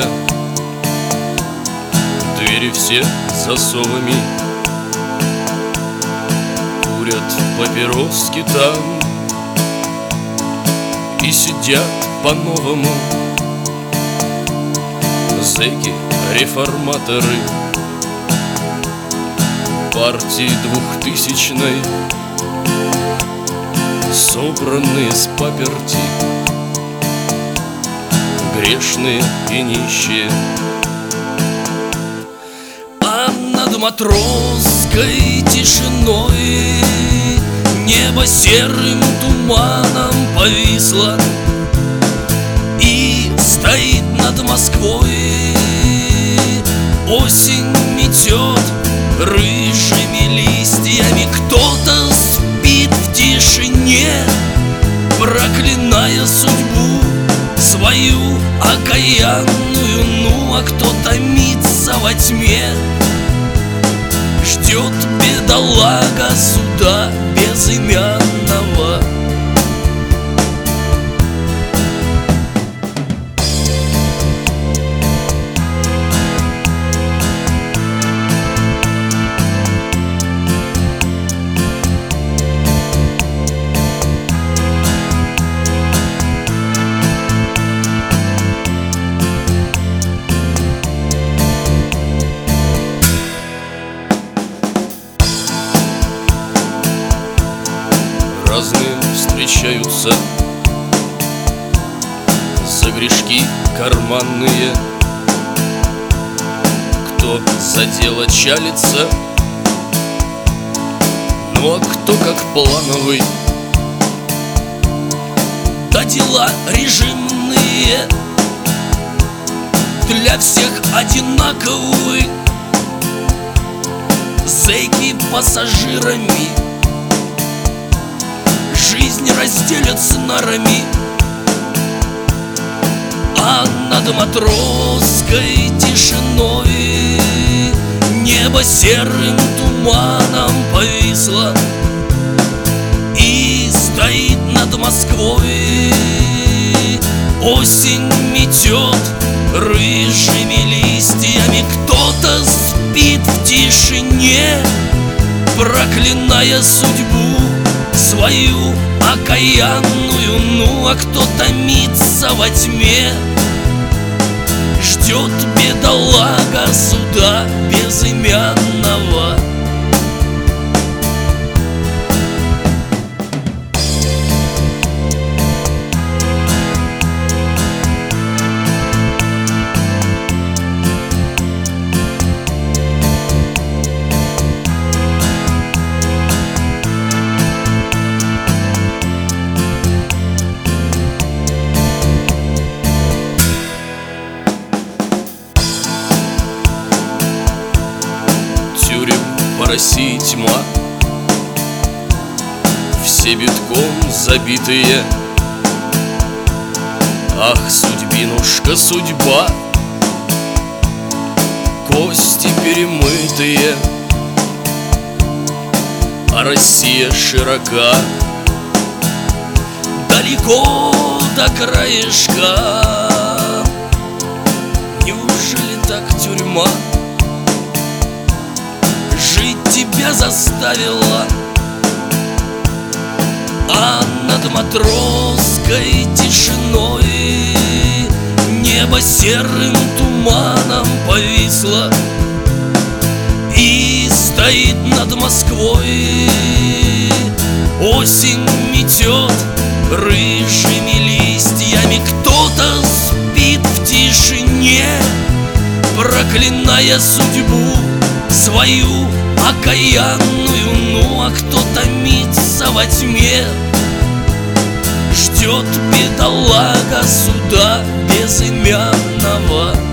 пустая, двери все с засовами, курят папироски там и сидят по-новому зэки, реформаторы партии 2000-й, собранные с паперти, грешные и нищие. А над матросской тишиной небо серым туманом повисло, и стоит над Москвой осень метет рыжими листьями. Кто-то спит в тишине, проклиная судьбу свою окаянную. Ну а кто томится во тьме, ждет бедолага суда безымянного. Разные встречаются за грешки карманные, кто за дело чалится, ну а кто как плановый. Да дела режимные для всех одинаковы, зэки пассажирами жизнь разделят с нарами. А над матросской тишиной небо серым туманом повисло, и стоит над Москвой осень метет рыжими листьями. Кто-то спит в тишине, проклиная судьбу свою окаянную. Ну а кто томится во тьме, ждет бедолага суда безымянного. По России тьма, все битком забитые. Ах, судьбинушка, судьба, кости перемытые. А Россия широка, далеко до краешка. Неужели так тюрьма жить тебя заставила? А над матросской тишиной небо серым туманом повисло, и стоит над Москвой осень метет рыжими листьями. Кто-то спит в тишине, проклиная судьбу свою окаянную. Ну а кто томится во тьме, ждет бедолага суда безымянного.